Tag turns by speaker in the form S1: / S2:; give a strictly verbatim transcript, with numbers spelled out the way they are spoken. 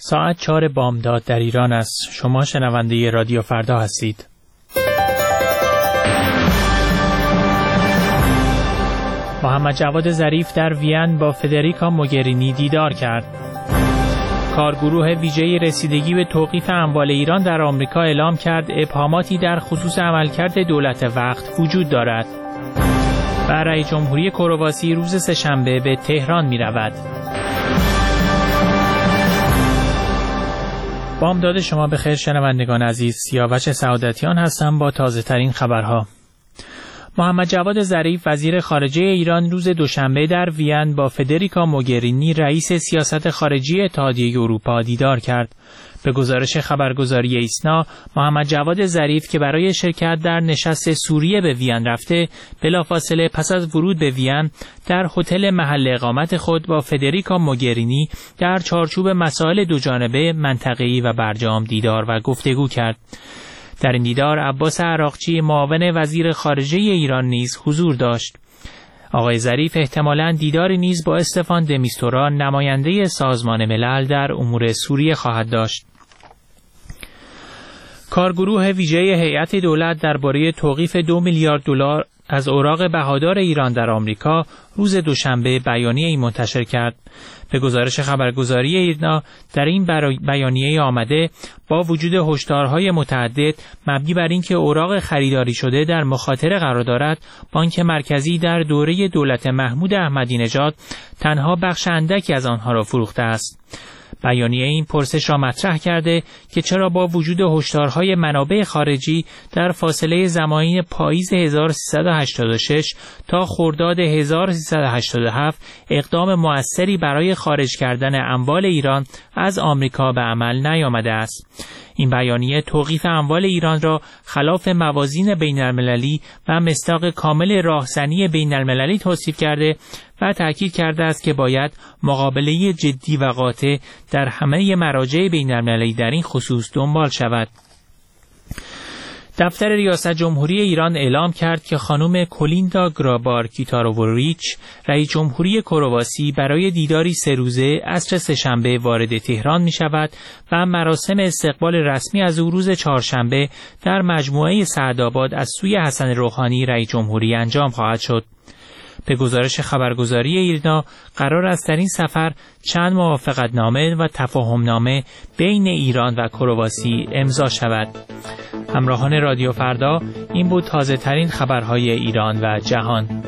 S1: ساعت چهار بامداد در ایران است. شما شنونده رادیو فردا هستید. محمد جواد ظریف در وین با فدریکا موگرینی دیدار کرد. کارگروه ویژه رسیدگی به توقیف اموال ایران در آمریکا اعلام کرد ابهاماتی در خصوص عملکرد دولت وقت وجود دارد. و رئیس جمهوری کرواسی روز سه‌شنبه به تهران می رود. بامداد شما بخیر شنوندگان عزیز. سیاوش سعادتیان هستم با تازه ترین خبرها. محمد جواد ظریف وزیر خارجه ایران روز دوشنبه در وین با فدریکا موگرینی رئیس سیاست خارجی اتحادیه اروپا دیدار کرد. به گزارش خبرگزاری ایسنا، محمد جواد ظریف که برای شرکت در نشست سوریه به وین رفته، بلافاصله پس از ورود به وین در هتل محل اقامت خود با فدریکا موگرینی در چارچوب مسائل دوجانبه، منطقه‌ای و برجام دیدار و گفتگو کرد. در این دیدار عباس عراقچی معاون وزیر خارجه ایران نیز حضور داشت. آقای ظریف احتمالاً دیداری نیز با استفان د میستورا نماینده سازمان ملل در امور سوریه خواهد داشت. کارگروه ویژه هیئت دولت درباره توقیف دو میلیارد دلار از اوراق بهادار ایران در آمریکا روز دوشنبه بیانیه‌ای منتشر کرد. به گزارش خبرگزاری ایرنا، در این بیانیه آمده با وجود هشدارهای متعدد مبنی بر اینکه اوراق خریداری شده در مخاطره قرار دارد، بانک مرکزی در دوره دولت محمود احمدی نژاد تنها بخش اندکی از آنها را فروخته است. بیانیه این پرسش را مطرح کرده که چرا با وجود هشدارهای منابع خارجی در فاصله زمانی پاییز هزار و سیصد و هشتاد و شش تا خرداد هزار و سیصد و هشتاد و هفت اقدام مؤثری برای خارج کردن اموال ایران از آمریکا به عمل نیامده است. این بیانیه توقیف اموال ایران را خلاف موازین بین‌المللی و مصداق کامل راهزنی بین‌المللی توصیف کرده و تأکید کرده است که باید مقابله جدی و قاطع در همه مراجع بین‌المللی در این خصوص دنبال شود. دفتر ریاست جمهوری ایران اعلام کرد که خانم کولیندا گرابار کیتارووریچ، رئیس جمهوری کرواسی، برای دیداری سه روزه عصر سه‌شنبه وارد تهران می شود و مراسم استقبال رسمی از او روز چهارشنبه در مجموعه سعدآباد از سوی حسن روحانی رئیس جمهوری انجام خواهد شد. به گزارش خبرگزاری ایرنا، قرار است در این سفر چند موافقتنامه و تفاهمنامه بین ایران و کرواسی امضا شود. همراهان رادیو فردا، این بود تازه ترین خبرهای ایران و جهان.